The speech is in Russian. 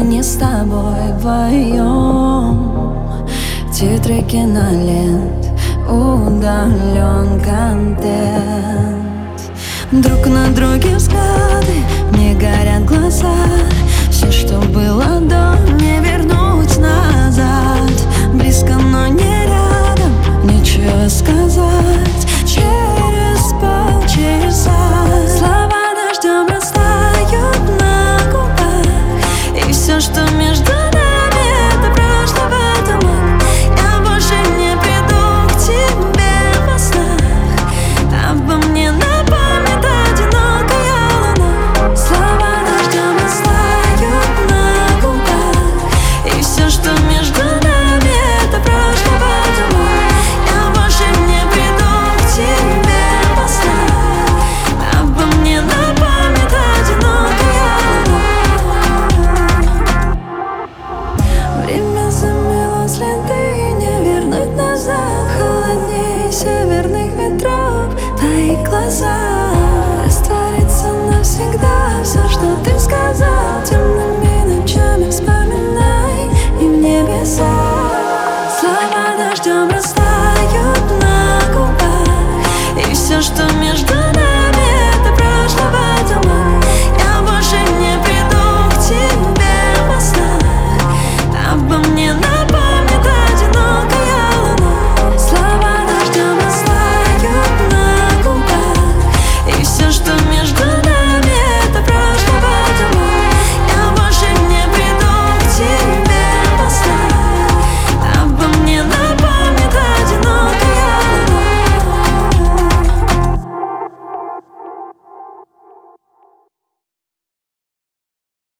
не с тобой вдвоем. Титры кинолент, удален контент. Друг на друге взгляды, не горят глаза. Все, что было до, не вернуть назад. Близко, но не рядом, нечего сказать. Через полчаса слова дождем растают на губах, и все, что между